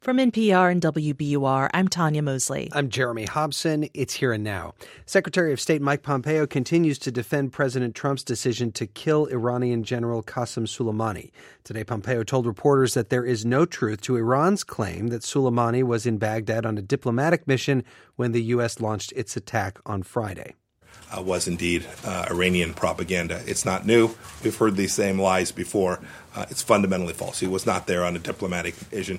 From NPR and WBUR, I'm Tanya Mosley. I'm Jeremy Hobson. It's Here and Now. Secretary of State Mike Pompeo continues to defend President Trump's decision to kill Iranian General Qasem Soleimani. Today, Pompeo told reporters that there is no truth to Iran's claim that Soleimani was in Baghdad on a diplomatic mission when the U.S. launched its attack on Friday. Was indeed Iranian propaganda. It's not new. We've heard these same lies before. It's fundamentally false. He was not there on a diplomatic mission.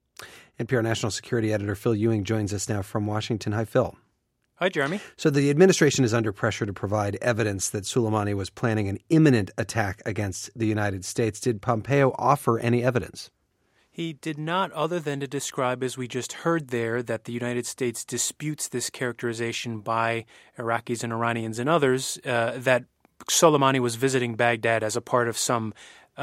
NPR National Security Editor Phil Ewing joins us now from Washington. Hi, Phil. Hi, Jeremy. So the administration is under pressure to provide evidence that Soleimani was planning an imminent attack against the United States. Did Pompeo offer any evidence? He did not, other than to describe, as we just heard there, that the United States disputes this characterization by Iraqis and Iranians and others, that Soleimani was visiting Baghdad as a part of some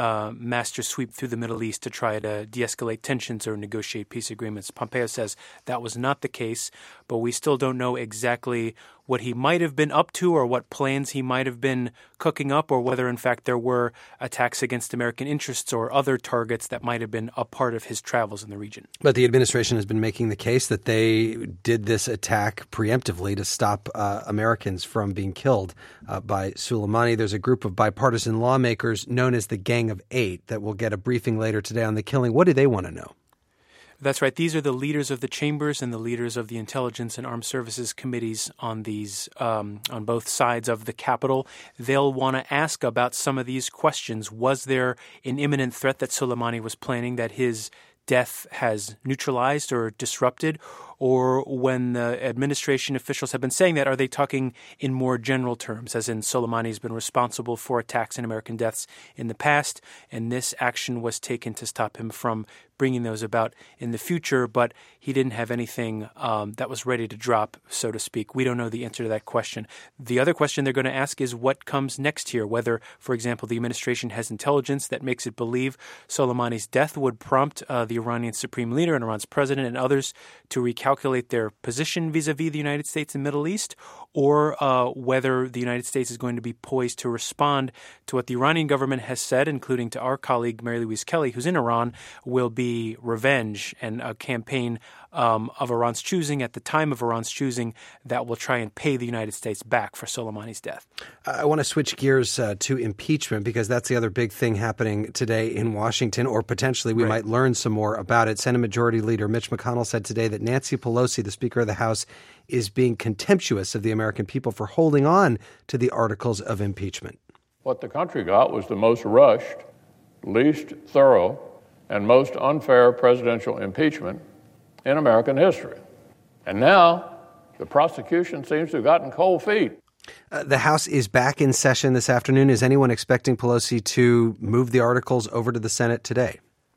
master sweep through the Middle East to try to de-escalate tensions or negotiate peace agreements. Pompeo says that was not the case, but we still don't know exactly what he might have been up to or what plans he might have been cooking up or whether, in fact, there were attacks against American interests or other targets that might have been a part of his travels in the region. But the administration has been making the case that they did this attack preemptively to stop Americans from being killed by Soleimani. There's a group of bipartisan lawmakers known as the Gang of Eight that will get a briefing later today on the killing. What do they want to know? That's right. These are the leaders of the chambers and the leaders of the intelligence and armed services committees on these on both sides of the Capitol. They'll want to ask about some of these questions. Was there an imminent threat that Soleimani was planning that his death has neutralized or disrupted? Or when the administration officials have been saying that, are they talking in more general terms, as in Soleimani has been responsible for attacks and American deaths in the past, and this action was taken to stop him from bringing those about in the future, but he didn't have anything that was ready to drop, so to speak. We don't know the answer to that question. The other question they're going to ask is what comes next here, whether, for example, the administration has intelligence that makes it believe Soleimani's death would prompt the Iranian supreme leader and Iran's president and others to recalculate their position vis-a-vis the United States and Middle East, or whether the United States is going to be poised to respond to what the Iranian government has said, including to our colleague Mary Louise Kelly, who's in Iran, will be revenge and a campaign of Iran's choosing at the time of Iran's choosing that will try and pay the United States back for Soleimani's death. I want to switch gears to impeachment because that's the other big thing happening today in Washington, or potentially we might learn some more about it. Senate Majority Leader Mitch McConnell said today that Nancy Pelosi, the Speaker of the House, is being contemptuous of the American people for holding on to the articles of impeachment. What the country got was the most rushed, least thorough, and most unfair presidential impeachment in American history. And now the prosecution seems to have gotten cold feet. The House is back in session this afternoon. Is anyone expecting Pelosi to move the articles over to the Senate today?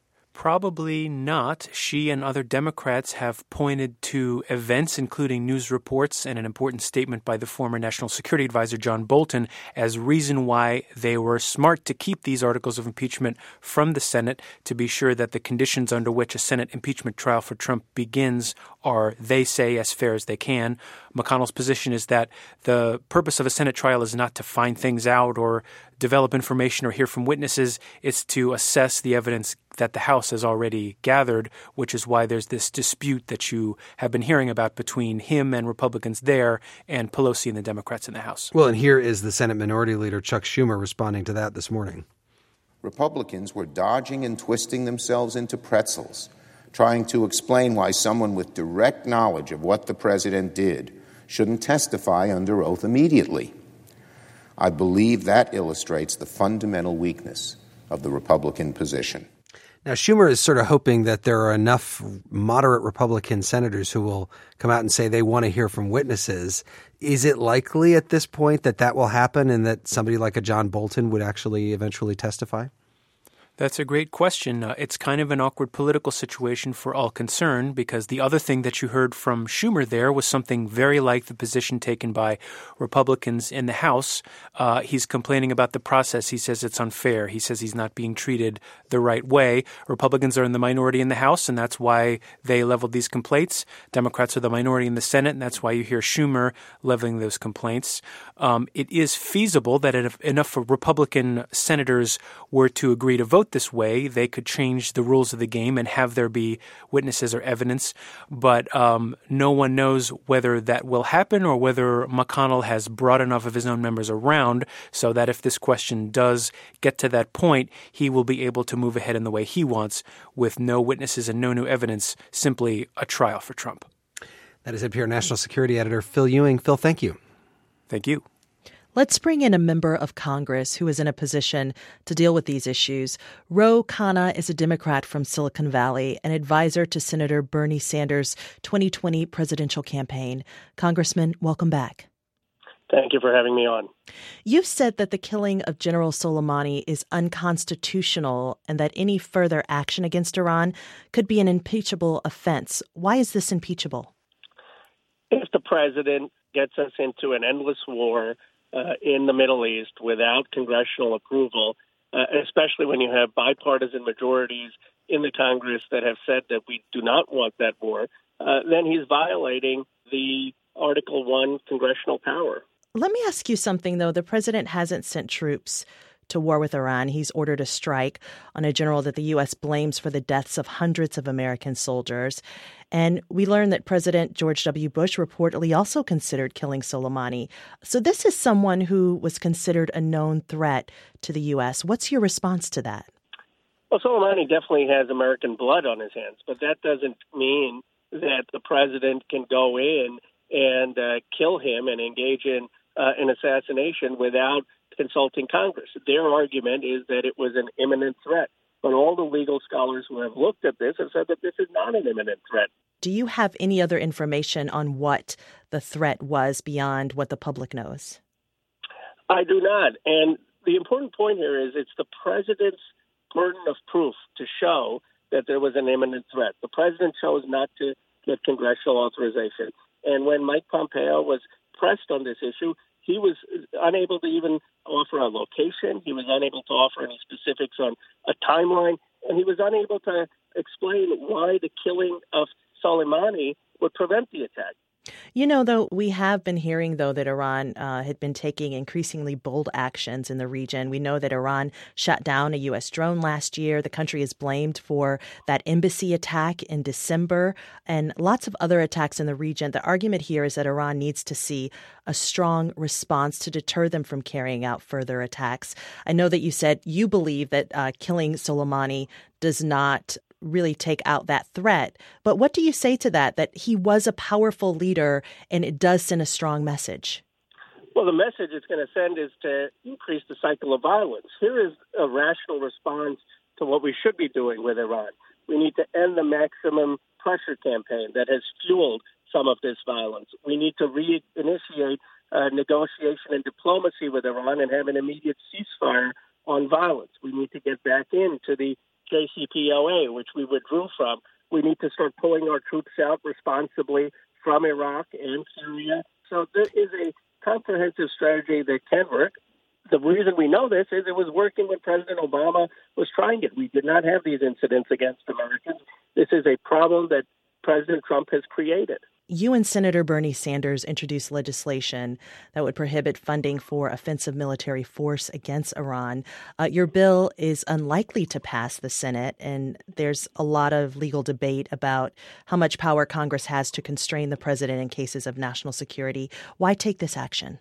Probably not. She and other Democrats have pointed to events, including news reports and an important statement by the former National Security Advisor John Bolton, as reason why they were smart to keep these articles of impeachment from the Senate to be sure that the conditions under which a Senate impeachment trial for Trump begins are, they say, as fair as they can. McConnell's position is that the purpose of a Senate trial is not to find things out or develop information or hear from witnesses. It's to assess the evidence that the House has already gathered, which is why there's this dispute that you have been hearing about between him and Republicans there and Pelosi and the Democrats in the House. Well, and here is the Senate Minority Leader Chuck Schumer responding to that this morning. Republicans were dodging and twisting themselves into pretzels, trying to explain why someone with direct knowledge of what the president did shouldn't testify under oath immediately. I believe that illustrates the fundamental weakness of the Republican position. Now, Schumer is sort of hoping that there are enough moderate Republican senators who will come out and say they want to hear from witnesses. Is it likely at this point that that will happen and that somebody like a John Bolton would actually eventually testify? That's a great question. It's kind of an awkward political situation for all concerned because the other thing that you heard from Schumer there was something very like the position taken by Republicans in the House. He's complaining about the process. He says it's unfair. He says he's not being treated the right way. Republicans are in the minority in the House, and that's why they leveled these complaints. Democrats are the minority in the Senate, and that's why you hear Schumer leveling those complaints. It is feasible that if enough Republican senators were to agree to vote vote this way, they could change the rules of the game and have there be witnesses or evidence. But no one knows whether that will happen or whether McConnell has brought enough of his own members around so that if this question does get to that point, he will be able to move ahead in the way he wants with no witnesses and no new evidence, simply a trial for Trump. That is NPR National Security Editor Phil Ewing. Phil, thank you. Thank you. Let's bring in a member of Congress who is in a position to deal with these issues. Ro Khanna is a Democrat from Silicon Valley, an advisor to Senator Bernie Sanders' 2020 presidential campaign. Congressman, welcome back. Thank you for having me on. You've said that the killing of General Soleimani is unconstitutional and that any further action against Iran could be an impeachable offense. Why is this impeachable? If the president gets us into an endless war in the Middle East without congressional approval, especially when you have bipartisan majorities in the Congress that have said that we do not want that war, then he's violating the Article 1 congressional power. Let me ask you something, though. The president hasn't sent troops to war with Iran. He's ordered a strike on a general that the U.S. blames for the deaths of hundreds of American soldiers. And we learned that President George W. Bush reportedly also considered killing Soleimani. So this is someone who was considered a known threat to the U.S. What's your response to that? Well, Soleimani definitely has American blood on his hands, but that doesn't mean that the president can go in and kill him and engage in an assassination without consulting Congress. Their argument is that it was an imminent threat. But all the legal scholars who have looked at this have said that this is not an imminent threat. Do you have any other information on what the threat was beyond what the public knows? I do not. And the important point here is it's the president's burden of proof to show that there was an imminent threat. The president chose not to get congressional authorization. And when Mike Pompeo was pressed on this issue, he was unable to even offer a location. He was unable to offer any specifics on a timeline. And he was unable to explain why the killing of Soleimani would prevent the attack. You know, though, we have been hearing, though, that Iran had been taking increasingly bold actions in the region. We know that Iran shot down a U.S. drone last year. The country is blamed for that embassy attack in December and lots of other attacks in the region. The argument here is that Iran needs to see a strong response to deter them from carrying out further attacks. I know that you said you believe that killing Soleimani does not really take out that threat. But what do you say to that he was a powerful leader and it does send a strong message? Well, the message it's going to send is to increase the cycle of violence. Here is a rational response to what we should be doing with Iran. We need to end the maximum pressure campaign that has fueled some of this violence. We need to reinitiate negotiation and diplomacy with Iran and have an immediate ceasefire on violence. We need to get back into the JCPOA, which we withdrew from. We need to start pulling our troops out responsibly from Iraq and Syria. So there is a comprehensive strategy that can work. The reason we know this is it was working when President Obama was trying it. We did not have these incidents against Americans. This is a problem that President Trump has created. You and Senator Bernie Sanders introduced legislation that would prohibit funding for offensive military force against Iran. Your bill is unlikely to pass the Senate, and there's a lot of legal debate about how much power Congress has to constrain the president in cases of national security. Why take this action?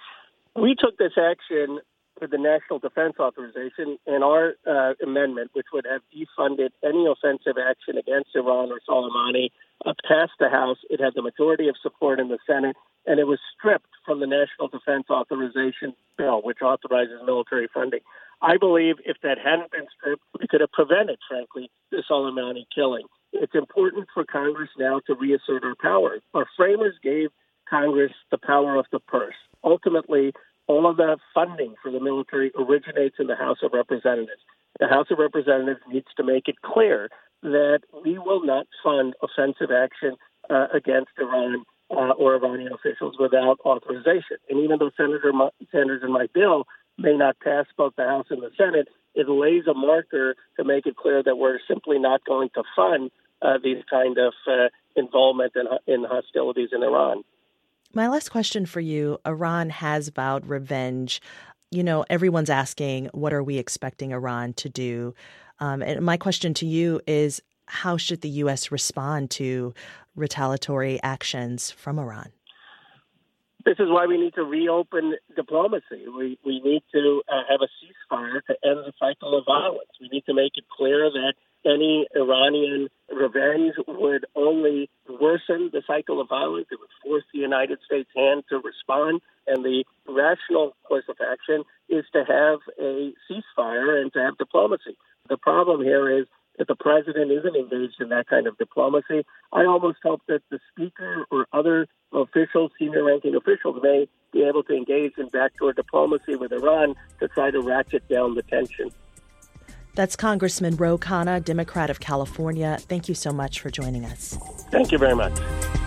We took this action with the National Defense Authorization and our amendment, which would have defunded any offensive action against Iran or Soleimani, passed the House. It had the majority of support in the Senate, and it was stripped from the National Defense Authorization bill, which authorizes military funding. I believe if that hadn't been stripped, we could have prevented, frankly, the Soleimani killing. It's important for Congress now to reassert our power. Our framers gave Congress the power of the purse. Ultimately, all of the funding for the military originates in the House of Representatives. The House of Representatives needs to make it clear that we will not fund offensive action against Iran or Iranian officials without authorization. And even though Senator Sanders and my bill may not pass both the House and the Senate, it lays a marker to make it clear that we're simply not going to fund these kind of involvement in hostilities in Iran. My last question for you, Iran has vowed revenge everyone's asking, what are we expecting Iran to do? And my question to you is, how should the U.S. respond to retaliatory actions from Iran? This is why we need to reopen diplomacy. We need to have a ceasefire to end the cycle of violence. We need to make it clear that any Iranian revenge would only worsen the cycle of violence. It would force the United States' hand to respond. And the rational course of action is to have a ceasefire and to have diplomacy. The problem here is that the president isn't engaged in that kind of diplomacy. I almost hope that the speaker or other officials, senior-ranking officials, may be able to engage in backdoor diplomacy with Iran to try to ratchet down the tension. That's Congressman Ro Khanna, Democrat of California. Thank you so much for joining us. Thank you very much.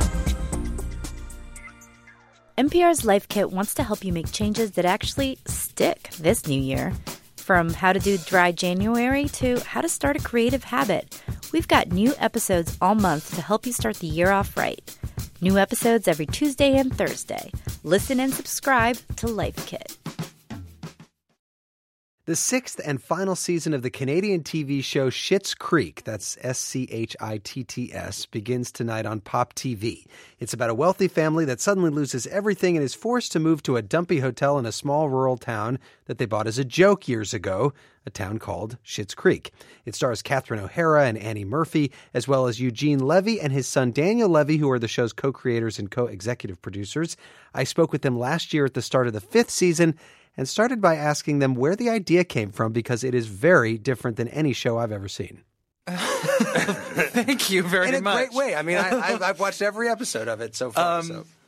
NPR's Life Kit wants to help you make changes that actually stick this new year. From how to do dry January to how to start a creative habit, we've got new episodes all month to help you start the year off right. New episodes every Tuesday and Thursday. Listen and subscribe to Life Kit. The sixth and final season of the Canadian TV show Schitt's Creek, that's Schitts, begins tonight on Pop TV. It's about a wealthy family that suddenly loses everything and is forced to move to a dumpy hotel in a small rural town that they bought as a joke years ago, a town called Schitt's Creek. It stars Catherine O'Hara and Annie Murphy, as well as Eugene Levy and his son Daniel Levy, who are the show's co-creators and co-executive producers. I spoke with them last year at the start of the fifth season and started by asking them where the idea came from, because it is very different than any show I've ever seen. Thank you very much. In a great way. I mean, I've watched every episode of it so far.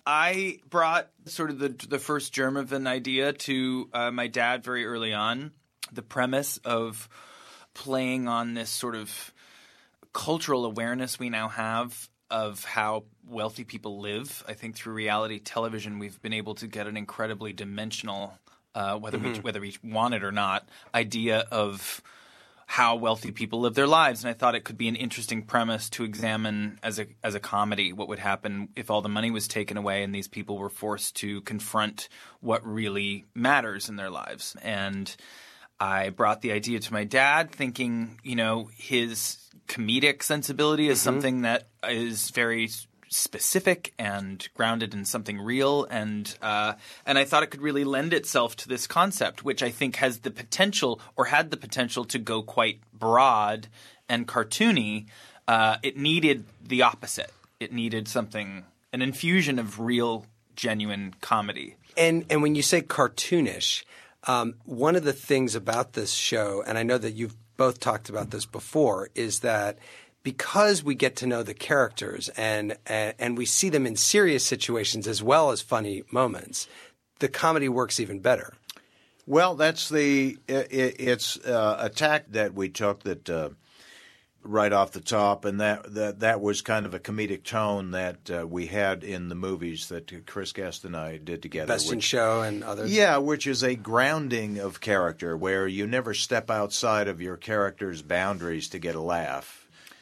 I brought sort of the first germ of an idea to my dad very early on. The premise of playing on this sort of cultural awareness we now have of how wealthy people live. I think through reality television, we've been able to get an incredibly dimensional whether we want it or not, idea of how wealthy people live their lives. And I thought it could be an interesting premise to examine as a comedy, what would happen if all the money was taken away and these people were forced to confront what really matters in their lives. And I brought the idea to my dad thinking, his comedic sensibility is something that is very specific and grounded in something real, and I thought it could really lend itself to this concept, which I think has the potential, or had the potential, to go quite broad and cartoony. It needed the opposite. It needed an infusion of real, genuine comedy. And when you say cartoonish, one of the things about this show, and I know that you've both talked about this before, is that because we get to know the characters and we see them in serious situations as well as funny moments, the comedy works even better. Well, that's it's a tack that we took that right off the top, and that was kind of a comedic tone that we had in the movies that Chris Guest and I did together. Best in Show and others. Yeah, which is a grounding of character where you never step outside of your character's boundaries to get a laugh.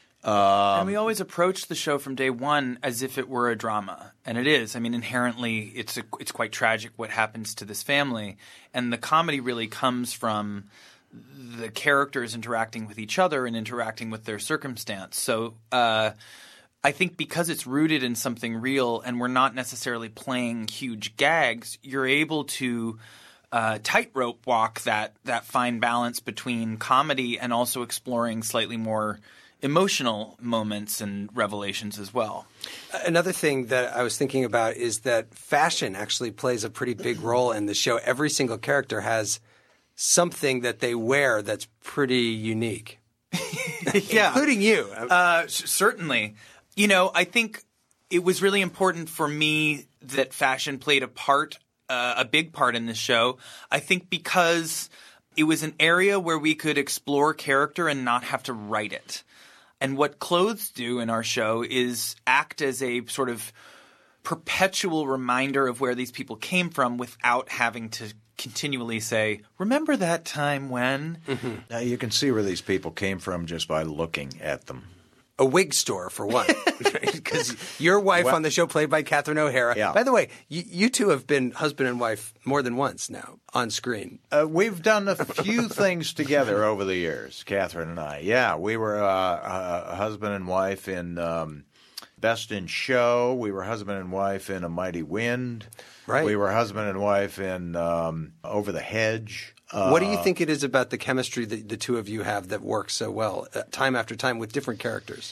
And we always approached the show from day one as if it were a drama, and it is. I mean, inherently, it's quite tragic what happens to this family, and the comedy really comes from the characters interacting with each other and interacting with their circumstance. So I think because it's rooted in something real, and we're not necessarily playing huge gags, you're able to tightrope walk that fine balance between comedy and also exploring slightly more emotional moments and revelations as well. Another thing that I was thinking about is that fashion actually plays a pretty big role in the show. Every single character has something that they wear that's pretty unique. Yeah. Including you. Certainly. I think it was really important for me that fashion played a big part in this show. I think because it was an area where we could explore character and not have to write it. And what clothes do in our show is act as a sort of perpetual reminder of where these people came from without having to continually say, remember that time when? Now you can see where these people came from just by looking at them. a wig store, for one. Because your wife on the show, played by Catherine O'Hara. Yeah. By the way, you two have been husband and wife more than once now on screen. We've done a few things together over the years, Catherine and I. Yeah, we were husband and wife in Best in Show. We were husband and wife in A Mighty Wind. Right. We were husband and wife in Over the Hedge. What do you think it is about the chemistry that the two of you have that works so well, time after time, with different characters?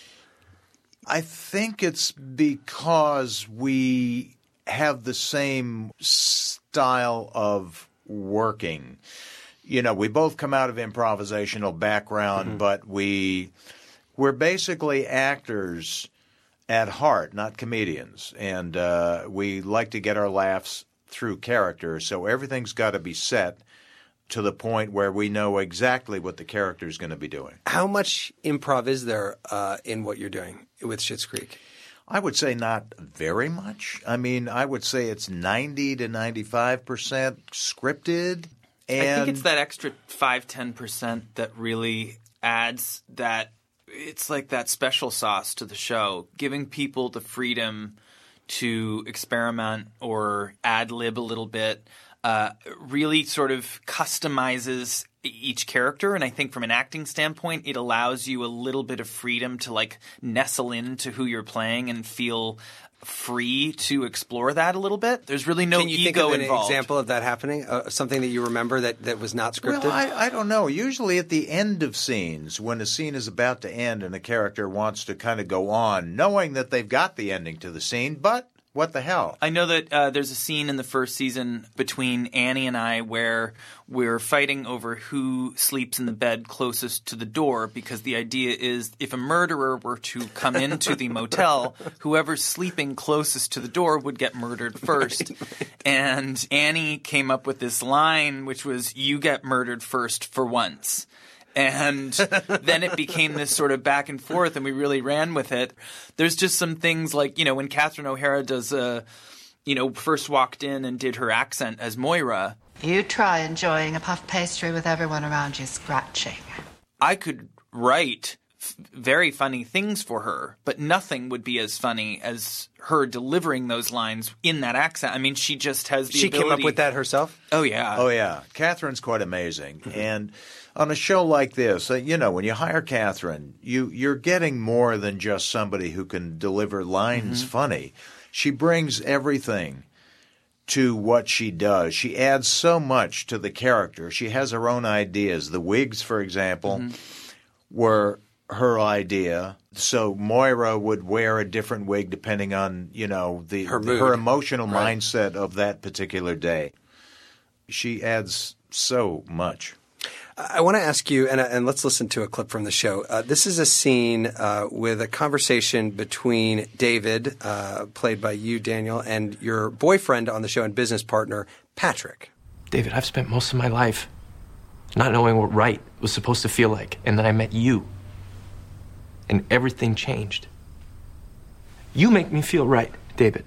I think it's because we have the same style of working. You know, we both come out of improvisational background, but we're basically actors at heart, not comedians. And we like to get our laughs through character, so everything's got to be set to the point where we know exactly what the character is going to be doing. How much improv is there in what you're doing with Schitt's Creek? I would say not very much. I mean, I would say it's 90 to 95% scripted. And I think it's that extra 5-10% that really adds that. It's like that special sauce to the show, giving people the freedom to experiment or ad-lib a little bit. Really sort of customizes each character, and I think from an acting standpoint, it allows you a little bit of freedom to like nestle into who you're playing and feel free to explore that a little bit. There's really no ego involved. Can you think of an example of that happening? Something that you remember that was not scripted? Well, I don't know. Usually at the end of scenes, when a scene is about to end and a character wants to kind of go on, knowing that they've got the ending to the scene, but what the hell? I know that there's a scene in the first season between Annie and I where we're fighting over who sleeps in the bed closest to the door, because the idea is if a murderer were to come into the motel, whoever's sleeping closest to the door would get murdered first. Right. And Annie came up with this line, which was, "You get murdered first for once." And then it became this sort of back and forth, and we really ran with it. There's just some things like, you know, when Catherine O'Hara first walked in and did her accent as Moira. You try enjoying a puff pastry with everyone around you scratching. I could write very funny things for her, but nothing would be as funny as her delivering those lines in that accent. I mean, she just has the ability. She came up with that herself? Oh, yeah. Oh, yeah. Catherine's quite amazing. Mm-hmm. And on a show like this, you know, when you hire Catherine, you're getting more than just somebody who can deliver lines funny. She brings everything to what she does. She adds so much to the character. She has her own ideas. The wigs, for example, were her idea. So Moira would wear a different wig depending on, you know, her emotional mindset of that particular day. She adds so much. I want to ask you, and let's listen to a clip from the show. This is a scene with a conversation between David, played by you, Daniel, and your boyfriend on the show and business partner, Patrick. David, I've spent most of my life not knowing what right was supposed to feel like, and then I met you, and everything changed. You make me feel right, David.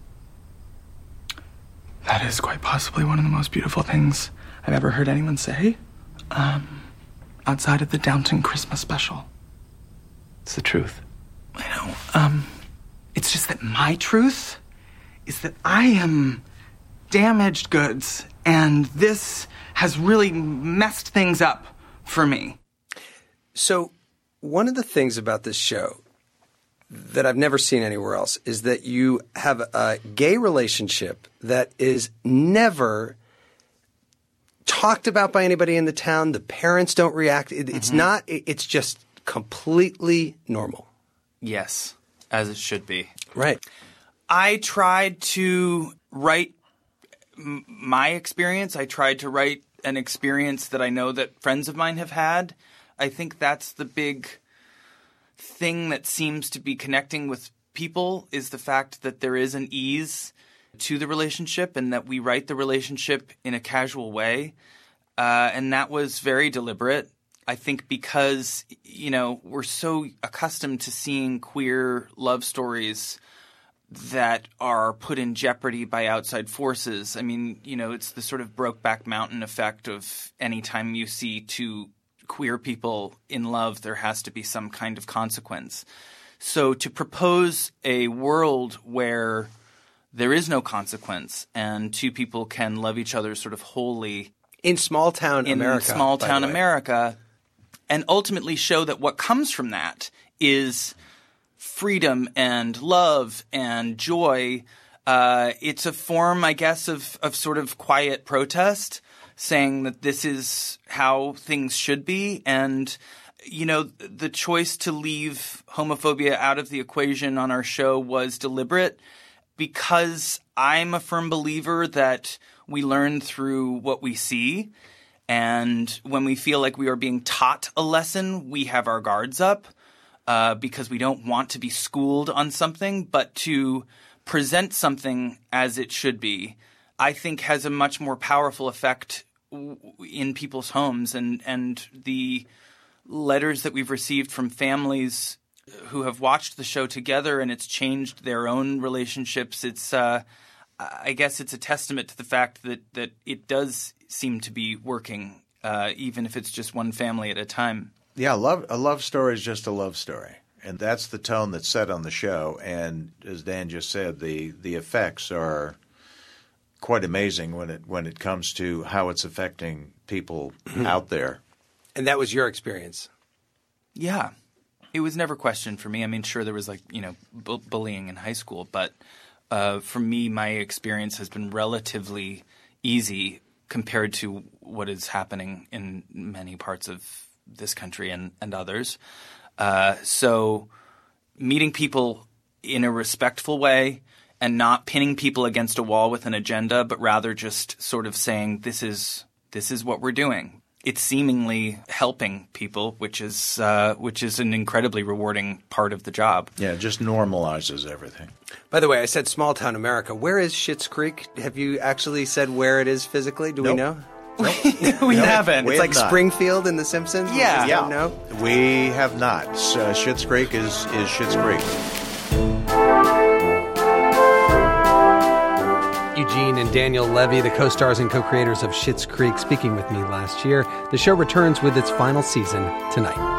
That is quite possibly one of the most beautiful things I've ever heard anyone say. Outside of the Downton Christmas special. It's the truth. I know. It's just that my truth is that I am damaged goods, and this has really messed things up for me. So, one of the things about this show that I've never seen anywhere else is that you have a gay relationship that is never talked about by anybody in the town. The parents don't react. It's not – it's just completely normal. Yes, as it should be. Right. I tried to write my experience. I tried to write an experience that I know that friends of mine have had. I think that's the big thing that seems to be connecting with people, is the fact that there is an ease to the relationship and that we write the relationship in a casual way. And that was very deliberate. I think because, you know, we're so accustomed to seeing queer love stories that are put in jeopardy by outside forces. I mean, you know, it's the sort of Brokeback Mountain effect of any time you see two queer people in love, there has to be some kind of consequence. So to propose a world where there is no consequence and two people can love each other sort of wholly in small-town America, and ultimately show that what comes from that is freedom and love and joy. It's a form, I guess, of sort of quiet protest, saying that this is how things should be. And, you know, the choice to leave homophobia out of the equation on our show was deliberate, because I'm a firm believer that we learn through what we see. And when we feel like we are being taught a lesson, we have our guards up because we don't want to be schooled on something. But to present something as it should be, I think has a much more powerful effect in people's homes. And the letters that we've received from families who have watched the show together and it's changed their own relationships, it's I guess it's a testament to the fact that it does seem to be working, even if it's just one family at a time. Yeah, a love story is just a love story. And that's the tone that's set on the show. And as Dan just said, the effects are quite amazing when it comes to how it's affecting people out there. And that was your experience? Yeah. It was never questioned for me. I mean, sure, there was bullying in high school, but for me, my experience has been relatively easy compared to what is happening in many parts of this country and others. So meeting people in a respectful way and not pinning people against a wall with an agenda, but rather just sort of saying, this is what we're doing. It's seemingly helping people, which is an incredibly rewarding part of the job. Yeah, it just normalizes everything. By the way, I said small town America. Where is Schitt's Creek? Have you actually said where it is physically? Do we know? Nope. We haven't. It's like Springfield in The Simpsons? Yeah. No? We have not. Schitt's Creek is Schitt's Creek. Eugene and Daniel Levy, the co-stars and co-creators of Schitt's Creek, speaking with me last year. The show returns with its final season tonight.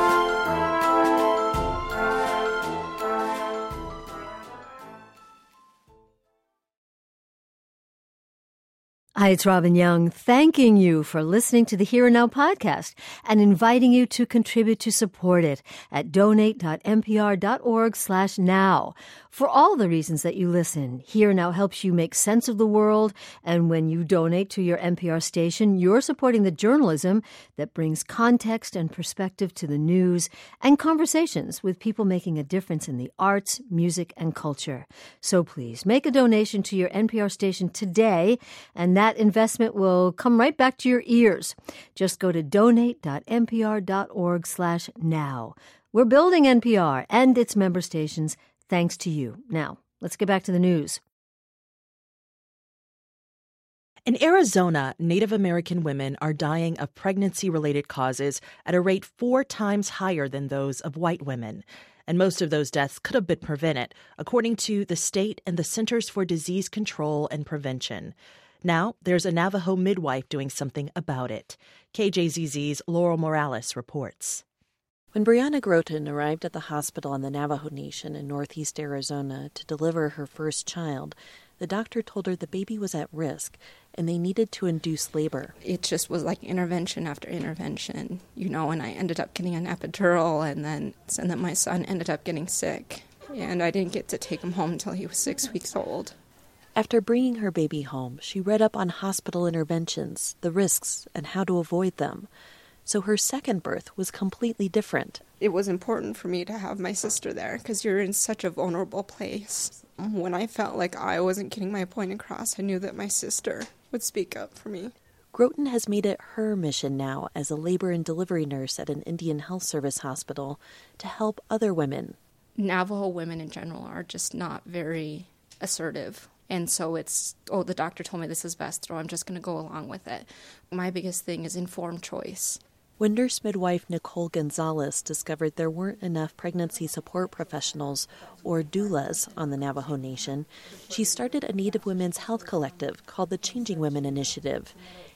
Hi, it's Robin Young, thanking you for listening to the Here and Now podcast and inviting you to contribute to support it at donate.npr.org/now. For all the reasons that you listen, Here and Now helps you make sense of the world, and when you donate to your NPR station, you're supporting the journalism that brings context and perspective to the news and conversations with people making a difference in the arts, music, and culture. So please, make a donation to your NPR station today, and that investment will come right back to your ears. Just go to donate.npr.org/now. We're building NPR and its member stations thanks to you. Now, let's get back to the news. In Arizona, Native American women are dying of pregnancy-related causes at a rate 4 times higher than those of white women. And most of those deaths could have been prevented, according to the state and the Centers for Disease Control and Prevention. Now, there's a Navajo midwife doing something about it. KJZZ's Laurel Morales reports. When Brianna Groton arrived at the hospital in the Navajo Nation in northeast Arizona to deliver her first child, the doctor told her the baby was at risk and they needed to induce labor. It just was like intervention after intervention, and I ended up getting an epidural and then my son ended up getting sick. And I didn't get to take him home until he was 6 weeks old. After bringing her baby home, she read up on hospital interventions, the risks, and how to avoid them. So her second birth was completely different. It was important for me to have my sister there because you're in such a vulnerable place. When I felt like I wasn't getting my point across, I knew that my sister would speak up for me. Groton has made it her mission now as a labor and delivery nurse at an Indian Health Service hospital to help other women. Navajo women in general are just not very assertive. And so it's, the doctor told me this is best, so I'm just going to go along with it. My biggest thing is informed choice. When nurse midwife Nicole Gonzalez discovered there weren't enough pregnancy support professionals, or doulas, on the Navajo Nation, she started a Native women's health collective called the Changing Women Initiative.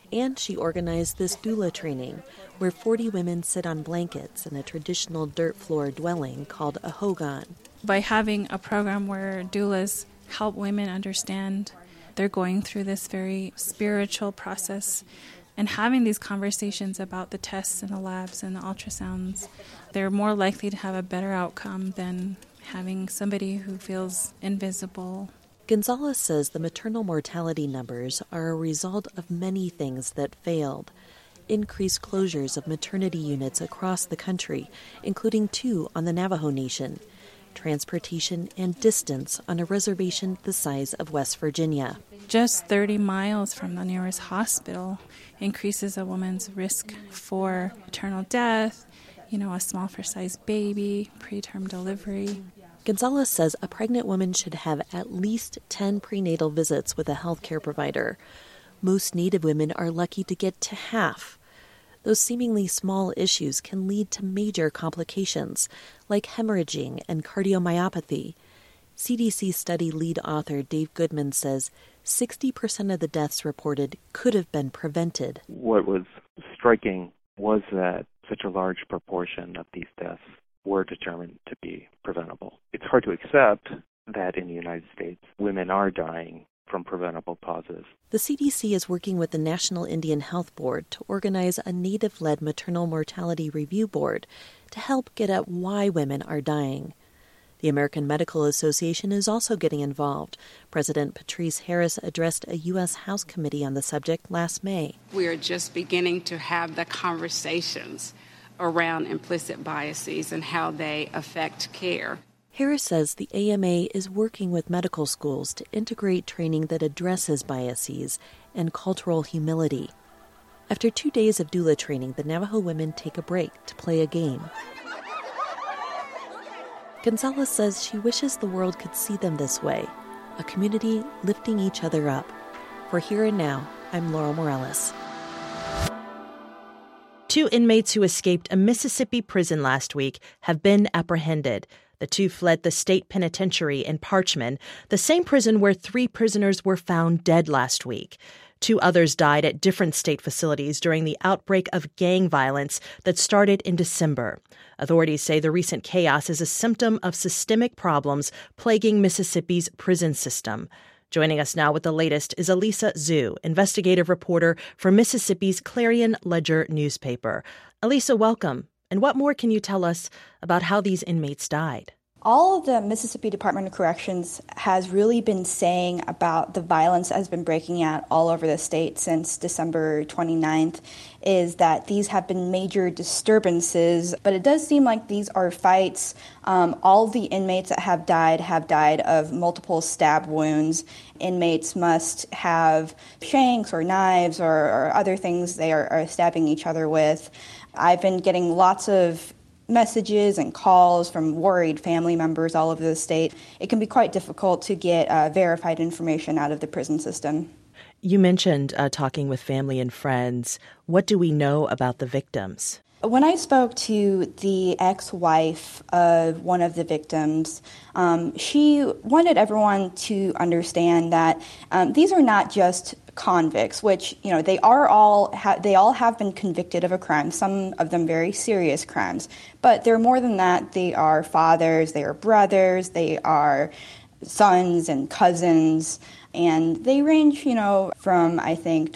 And she organized this doula training, where 40 women sit on blankets in a traditional dirt floor dwelling called a hogan. By having a program where doulas help women understand they're going through this very spiritual process and having these conversations about the tests and the labs and the ultrasounds, they're more likely to have a better outcome than having somebody who feels invisible. Gonzalez says the maternal mortality numbers are a result of many things that failed. Increased closures of maternity units across the country, including 2 on the Navajo Nation, transportation and distance on a reservation the size of West Virginia. Just 30 miles from the nearest hospital increases a woman's risk for maternal death, a small for-sized baby, preterm delivery. Gonzalez says a pregnant woman should have at least 10 prenatal visits with a healthcare provider. Most Native women are lucky to get to half. Those seemingly small issues can lead to major complications, like hemorrhaging and cardiomyopathy. CDC study lead author Dave Goodman says 60% of the deaths reported could have been prevented. What was striking was that such a large proportion of these deaths were determined to be preventable. It's hard to accept that in the United States, women are dying from preventable causes. The CDC is working with the National Indian Health Board to organize a Native-led maternal mortality review board to help get at why women are dying. The American Medical Association is also getting involved. President Patrice Harris addressed a U.S. House committee on the subject last May. We are just beginning to have the conversations around implicit biases and how they affect care. Harris says the AMA is working with medical schools to integrate training that addresses biases and cultural humility. After 2 days of doula training, the Navajo women take a break to play a game. Gonzalez says she wishes the world could see them this way, a community lifting each other up. For Here and Now, I'm Laurel Morales. 2 inmates who escaped a Mississippi prison last week have been apprehended. The 2 fled the state penitentiary in Parchman, the same prison where 3 prisoners were found dead last week. 2 others died at different state facilities during the outbreak of gang violence that started in December. Authorities say the recent chaos is a symptom of systemic problems plaguing Mississippi's prison system. Joining us now with the latest is Elisa Zhu, investigative reporter for Mississippi's Clarion Ledger newspaper. Elisa, welcome. And what more can you tell us about how these inmates died? All of the Mississippi Department of Corrections has really been saying about the violence that has been breaking out all over the state since December 29th is that these have been major disturbances, but it does seem like these are fights. All of the inmates that have died of multiple stab wounds. Inmates must have shanks or knives or other things they are stabbing each other with. I've been getting lots of messages and calls from worried family members all over the state. It can be quite difficult to get verified information out of the prison system. You mentioned talking with family and friends. What do we know about the victims? When I spoke to the ex-wife of one of the victims, she wanted everyone to understand that these are not just convicts, which they all have been convicted of a crime, some of them very serious crimes. But they're more than that. They are fathers, they are brothers, they are sons and cousins, and they range, from I think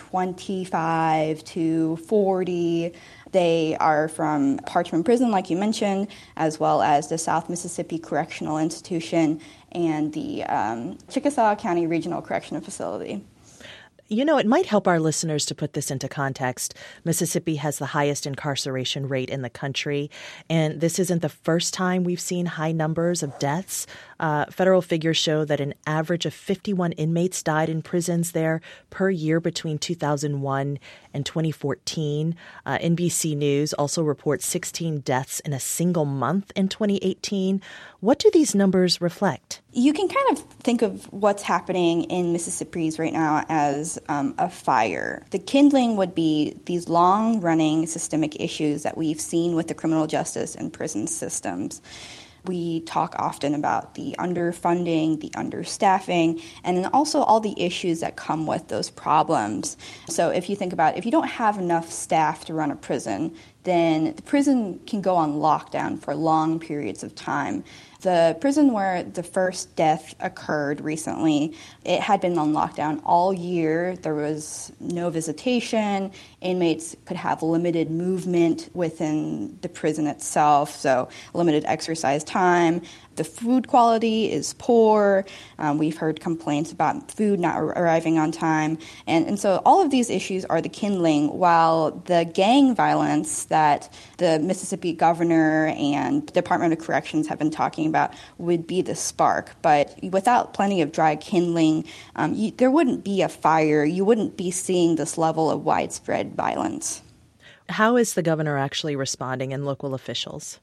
25 to 40. They are from Parchman Prison, like you mentioned, as well as the South Mississippi Correctional Institution and the Chickasaw County Regional Correctional Facility. It might help our listeners to put this into context. Mississippi has the highest incarceration rate in the country, and this isn't the first time we've seen high numbers of deaths. Federal figures show that an average of 51 inmates died in prisons there per year between 2001 and 2014. NBC News also reports 16 deaths in a single month in 2018. What do these numbers reflect? You can kind of think of what's happening in Mississippi's right now as a fire. The kindling would be these long-running systemic issues that we've seen with the criminal justice and prison systems. We talk often about the underfunding, the understaffing, and then also all the issues that come with those problems. So if you think about it, if you don't have enough staff to run a prison, then the prison can go on lockdown for long periods of time. The prison where the first death occurred recently, it had been on lockdown all year. There was no visitation. Inmates could have limited movement within the prison itself, so limited exercise time. The food quality is poor. We've heard complaints about food not arriving on time. And so all of these issues are the kindling, while the gang violence that the Mississippi governor and Department of Corrections have been talking about would be the spark. But without plenty of dry kindling, there wouldn't be a fire. You wouldn't be seeing this level of widespread violence. How is the governor actually responding and local officials?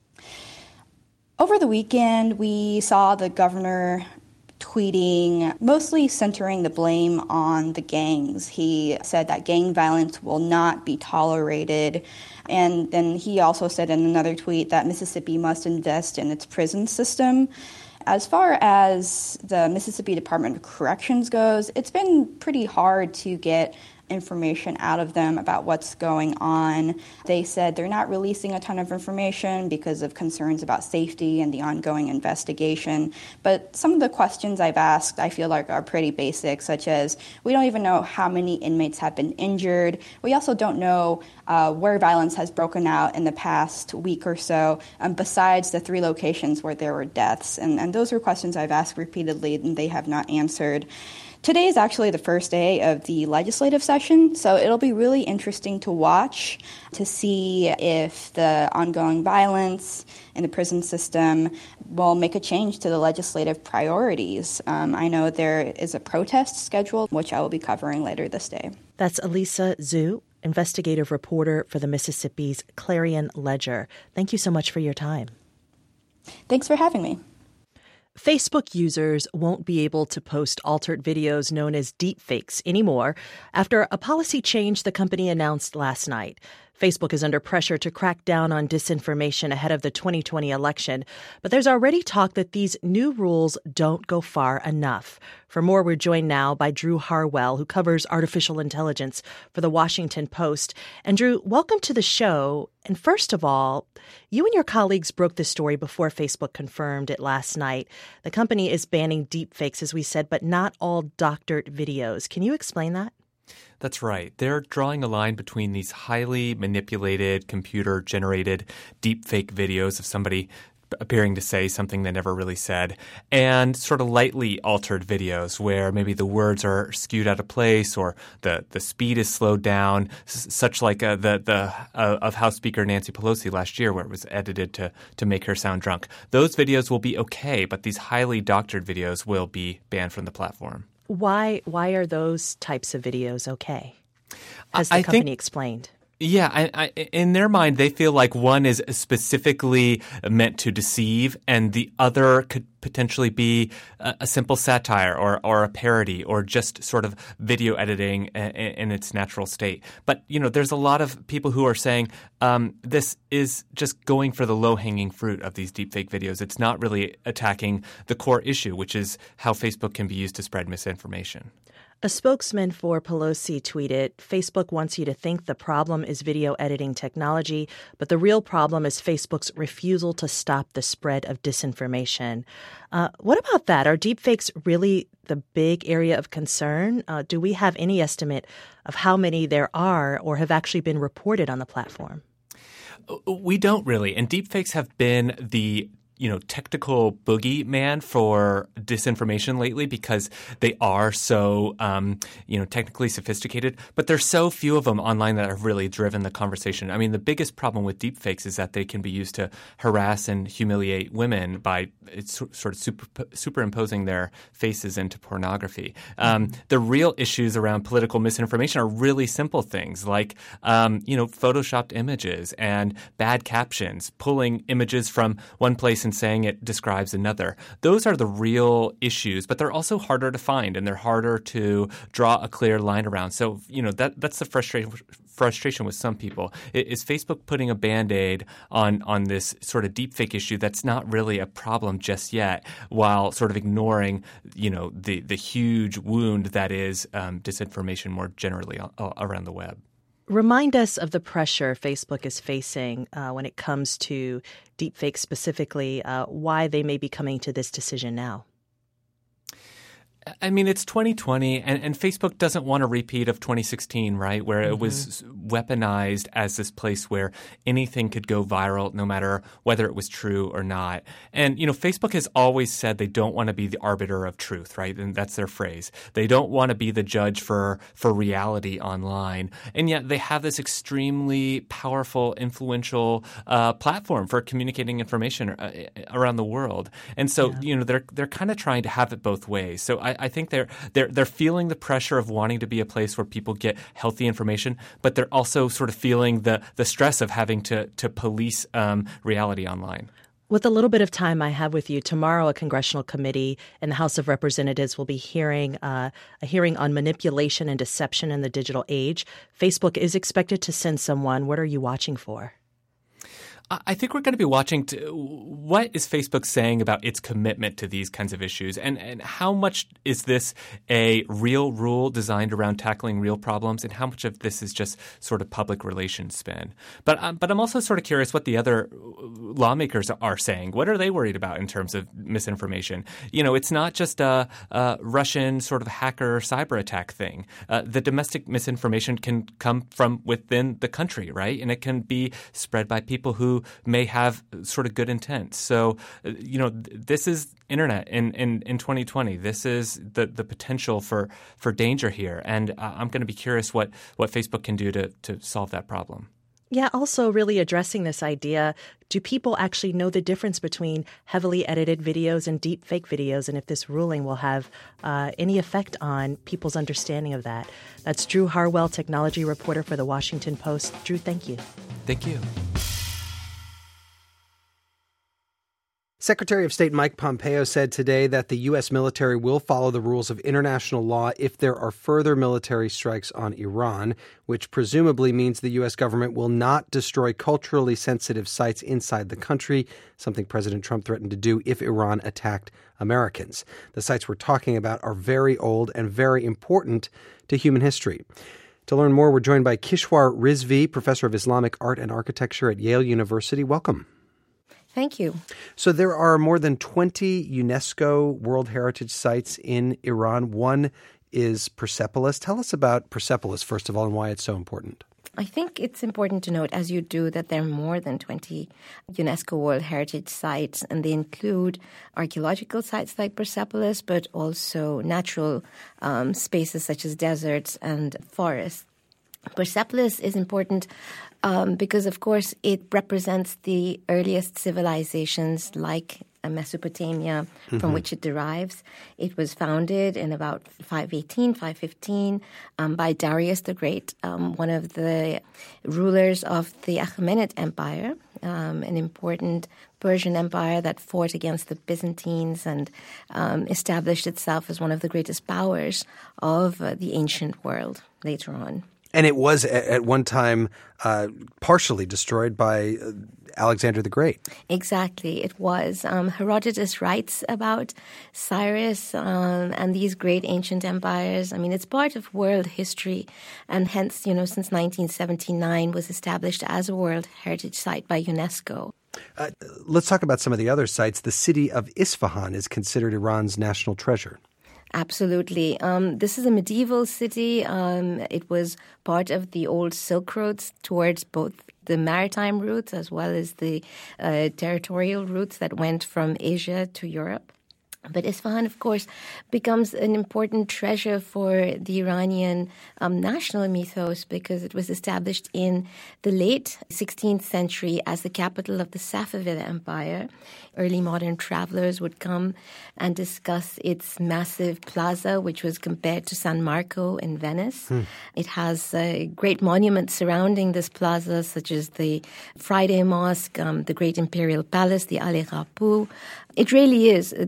Over the weekend, we saw the governor tweeting, mostly centering the blame on the gangs. He said that gang violence will not be tolerated. And then he also said in another tweet that Mississippi must invest in its prison system. As far as the Mississippi Department of Corrections goes, it's been pretty hard to get information out of them about what's going on. They said they're not releasing a ton of information because of concerns about safety and the ongoing investigation. But some of the questions I've asked, I feel like are pretty basic, such as we don't even know how many inmates have been injured. We also don't know where violence has broken out in the past week or so, besides the 3 locations where there were deaths. And those are questions I've asked repeatedly and they have not answered. Today is actually the first day of the legislative session, so it'll be really interesting to watch to see if the ongoing violence in the prison system will make a change to the legislative priorities. I know there is a protest scheduled, which I will be covering later this day. That's Elisa Zhu, investigative reporter for the Mississippi's Clarion Ledger. Thank you so much for your time. Thanks for having me. Facebook users won't be able to post altered videos known as deepfakes anymore after a policy change the company announced last night. Facebook is under pressure to crack down on disinformation ahead of the 2020 election, but there's already talk that these new rules don't go far enough. For more, we're joined now by Drew Harwell, who covers artificial intelligence for The Washington Post. And Drew, welcome to the show. And first of all, you and your colleagues broke this story before Facebook confirmed it last night. The company is banning deepfakes, as we said, but not all doctored videos. Can you explain that? That's right. They're drawing a line between these highly manipulated, computer-generated deepfake videos of somebody appearing to say something they never really said, and sort of lightly altered videos where maybe the words are skewed out of place or the speed is slowed down, such like of House Speaker Nancy Pelosi last year, where it was edited to make her sound drunk. Those videos will be okay, but these highly doctored videos will be banned from the platform. Why are those types of videos okay? Has the company explained? Yeah, in their mind, they feel like one is specifically meant to deceive and the other could potentially be a simple satire or a parody or just sort of video editing in its natural state. But, there's a lot of people who are saying this is just going for the low-hanging fruit of these deepfake videos. It's not really attacking the core issue, which is how Facebook can be used to spread misinformation. A spokesman for Pelosi tweeted, Facebook wants you to think the problem is video editing technology, but the real problem is Facebook's refusal to stop the spread of disinformation. What about that? Are deepfakes really the big area of concern? Do we have any estimate of how many there are or have actually been reported on the platform? We don't really. And deepfakes have been the technical boogeyman for disinformation lately because they are so, technically sophisticated. But there's so few of them online that have really driven the conversation. I mean, the biggest problem with deepfakes is that they can be used to harass and humiliate women by sort of superimposing their faces into pornography. The real issues around political misinformation are really simple things like, photoshopped images and bad captions, pulling images from one place and saying it describes another. Those are the real issues, but they're also frustration with some people. Is Facebook putting a Band-Aid on this sort of deepfake issue that's not really a problem just yet, while sort of ignoring, the huge wound that is disinformation more generally around the web? Remind us of the pressure Facebook is facing when it comes to deepfakes specifically, why they may be coming to this decision now. I mean, it's 2020, and Facebook doesn't want a repeat of 2016, right, where it was weaponized as this place where anything could go viral, no matter whether it was true or not. And, Facebook has always said they don't want to be the arbiter of truth, right? And that's their phrase. They don't want to be the judge for reality online. And yet they have this extremely powerful, influential platform for communicating information around the world. And so, they're kind of trying to have it both ways. So I think they're feeling the pressure of wanting to be a place where people get healthy information, but they're also sort of feeling the stress of having to police reality online. With a little bit of time I have with you, tomorrow a congressional committee in the House of Representatives will be hearing a hearing on manipulation and deception in the digital age. Facebook is expected to send someone. What are you watching for? I think we're going to be watching what is Facebook saying about its commitment to these kinds of issues, and how much is this a real rule designed around tackling real problems, and how much of this is just sort of public relations spin. But I'm also sort of curious what the other lawmakers are saying. What are they worried about in terms of misinformation? It's not just a Russian sort of hacker cyber attack thing. The domestic misinformation can come from within the country, right? And it can be spread by people who may have sort of good intent. So, this is internet in 2020. This is the potential for danger here. And I'm going to be curious what Facebook can do to solve that problem. Yeah, also really addressing this idea, do people actually know the difference between heavily edited videos and deep fake videos, and if this ruling will have any effect on people's understanding of that? That's Drew Harwell, technology reporter for The Washington Post. Drew, thank you. Thank you. Secretary of State Mike Pompeo said today that the U.S. military will follow the rules of international law if there are further military strikes on Iran, which presumably means the U.S. government will not destroy culturally sensitive sites inside the country, something President Trump threatened to do if Iran attacked Americans. The sites we're talking about are very old and very important to human history. To learn more, we're joined by Kishwar Rizvi, professor of Islamic art and architecture at Yale University. Welcome. Thank you. So there are more than 20 UNESCO World Heritage Sites in Iran. One is Persepolis. Tell us about Persepolis, first of all, and why it's so important. I think it's important to note, as you do, that there are more than 20 UNESCO World Heritage Sites, and they include archaeological sites like Persepolis, but also natural spaces such as deserts and forests. Persepolis is important because, of course, it represents the earliest civilizations like Mesopotamia, from which it derives. It was founded in about 515 by Darius the Great, one of the rulers of the Achaemenid Empire, an important Persian empire that fought against the Byzantines and established itself as one of the greatest powers of the ancient world later on. And it was at one time partially destroyed by Alexander the Great. Exactly, it was. Herodotus writes about Cyrus and these great ancient empires. I mean, it's part of world history, and hence, since 1979 was established as a World Heritage Site by UNESCO. Let's talk about some of the other sites. The city of Isfahan is considered Iran's national treasure. Absolutely. This is a medieval city. It was part of the old Silk roads towards both the maritime routes as well as the territorial routes that went from Asia to Europe. But Isfahan, of course, becomes an important treasure for the Iranian national mythos because it was established in the late 16th century as the capital of the Safavid Empire. Early modern travelers would come and discuss its massive plaza, which was compared to San Marco in Venice. It has great monuments surrounding this plaza, such as the Friday Mosque, the Great Imperial Palace, the Ali Rapu. It really is the epitome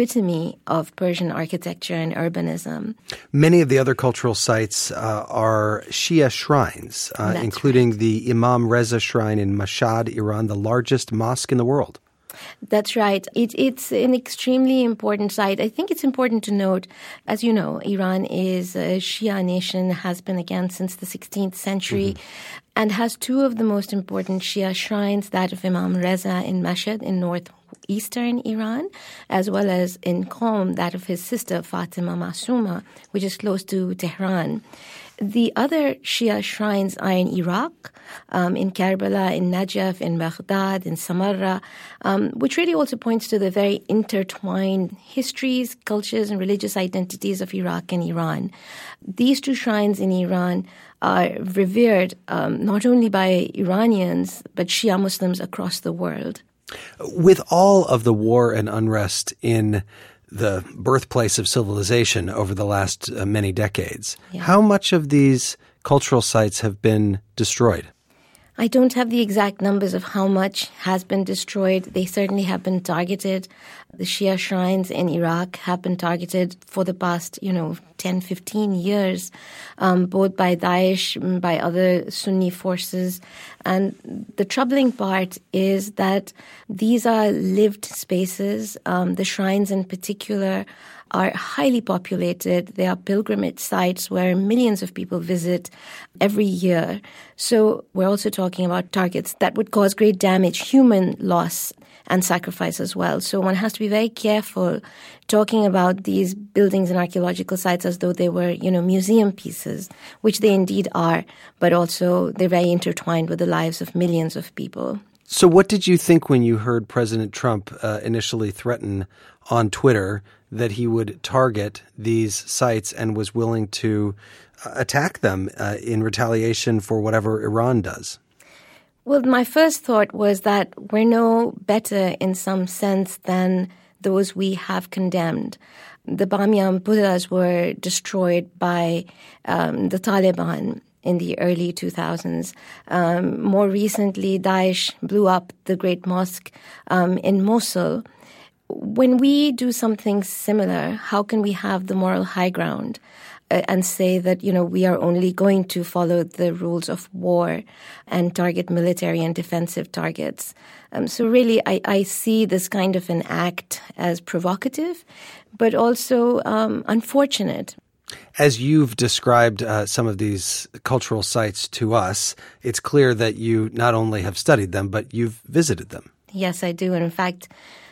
epitome of Persian architecture and urbanism. Many of the other cultural sites are Shia shrines, including the Imam Reza Shrine in Mashhad, Iran, the largest mosque in the world. That's right. It's an extremely important site. I think it's important to note, as you know, Iran is a Shia nation, has been again since the 16th century, and has two of the most important Shia shrines, that of Imam Reza in Mashhad in northeastern Iran, as well as in Qom, that of his sister Fatima Masuma, which is close to Tehran. The other Shia shrines are in Iraq, in Karbala, in Najaf, in Baghdad, in Samarra, which really also points to the very intertwined histories, cultures, and religious identities of Iraq and Iran. These two shrines in Iran are revered not only by Iranians, but Shia Muslims across the world. With all of the war and unrest in the birthplace of civilization over the last many decades, how much of these cultural sites have been destroyed? I don't have the exact numbers of how much has been destroyed. They certainly have been targeted. The Shia shrines in Iraq have been targeted for the past, 10, 15 years, both by Daesh, by other Sunni forces. And the troubling part is that these are lived spaces. The shrines in particular are highly populated. They are pilgrimage sites where millions of people visit every year. So we're also talking about targets that would cause great damage, human loss and sacrifice as well. So one has to be very careful talking about these buildings and archaeological sites as though they were, museum pieces, which they indeed are, but also they're very intertwined with the lives of millions of people. So what did you think when you heard President Trump initially threaten on Twitter that he would target these sites and was willing to attack them in retaliation for whatever Iran does? Well, my first thought was that we're no better in some sense than those we have condemned. The Bamyan Buddhas were destroyed by the Taliban in the early 2000s. More recently, Daesh blew up the Great Mosque in Mosul. When we do something similar, how can we have the moral high ground and say that, we are only going to follow the rules of war and target military and defensive targets? So really, I see this kind of an act as provocative, but also unfortunate. As you've described some of these cultural sites to us, it's clear that you not only have studied them, but you've visited them. Yes, I do. And in fact,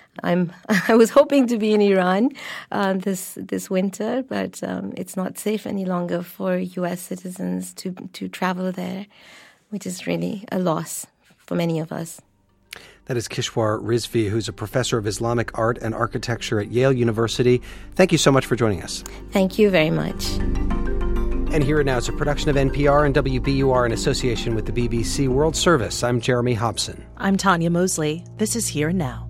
I was hoping to be in Iran this winter, but it's not safe any longer for U.S. citizens to travel there, which is really a loss for many of us. That is Kishwar Rizvi, who's a professor of Islamic art and architecture at Yale University. Thank you so much for joining us. Thank you very much. And Here and Now is a production of NPR and WBUR in association with the BBC World Service. I'm Jeremy Hobson. I'm Tanya Mosley. This is Here and Now.